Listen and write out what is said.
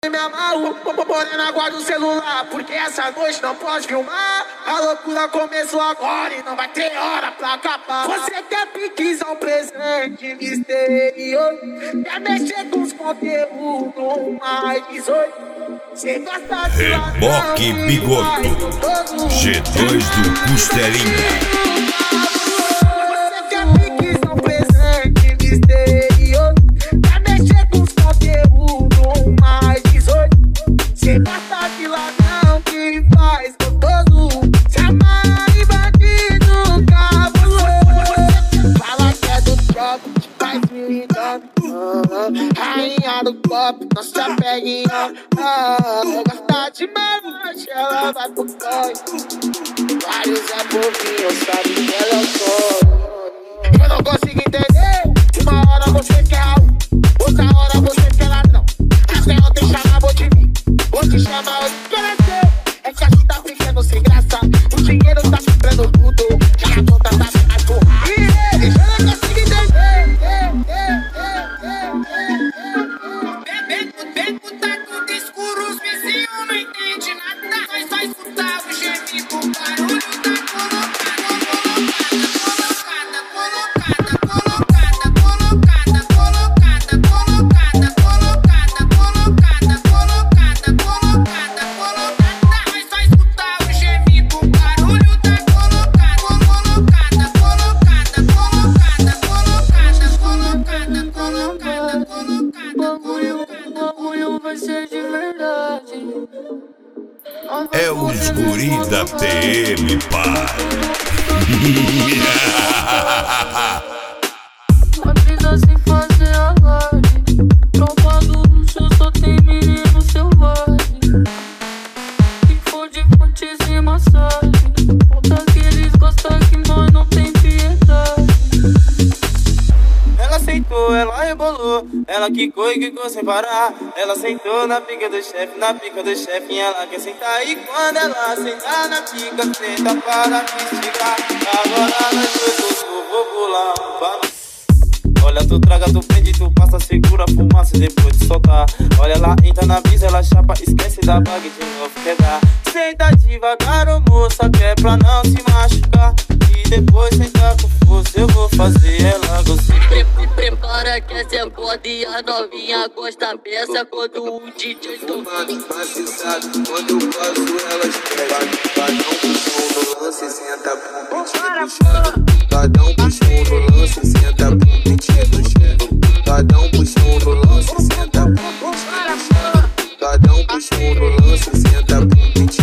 Me amarro, morena, guarda o celular, porque essa noite não pode filmar. A loucura começou agora e não vai ter hora pra acabar. Você quer piquizar um presente misterioso, quer mexer com os conteúdos mais 18. Você gosta de Reboque Bigoto, G2 do Costelinha. Cê gosta de ladrão que faz gostoso, se amarra em bandido cabuloso. Fala que é do tropo, que faz me engano. Rainha do copo, não se apegue não. Gosta de melanche, ela vai pro coio. Vários é bobinho, sabe que ela corre. Eu não consigo entender, uma hora você quer algo, outra hora você quer ladrão. Até ontem chamava de mim, vou te chamar hoje que é seu. É que a gente tá ficando sem graça, o dinheiro tá comprando tudo, e a conta tá sem mais porra. E eles eu não consigo entender. Bem putado de escuro, os vizinhos não entendem nada. Nós só escutar o gemido, o barulho é os guri da PM, pai. A brisa sem fazer alarde, tropa do luxo só tem menino selvagem. Que for de fontes e massagem, volta que eles gostam que nós não tem piedade. Ela aceitou, ela rebolou, ela quicou e quicou sem parar. Ela sentou na pica do chefe, e ela quer sentar. E quando ela sentar na pica, senta para esticar. Agora nós dois, eu vou pular um balão. Olha, tu traga, tu prende, tu passa, segura a fumaça depois de soltar. Olha, ela entra na brisa, ela chapa, esquece da bag de novo, quer dar. Senta devagar, ô moça, que é pra não se machucar. E depois senta com força, eu vou fazer ela gostar. Prepara que essa é foda e a novinha gosta peça quando o DJ toca. Maciçado, quando eu passo elas querem. Badão puxão no lance, senta pro pedido do chefe. Badão puxão no lance, senta pro pedido do chefe. Badão puxão no lance, senta pro pedido do chefe. Badão puxão no lance, senta pro pedido do chefe.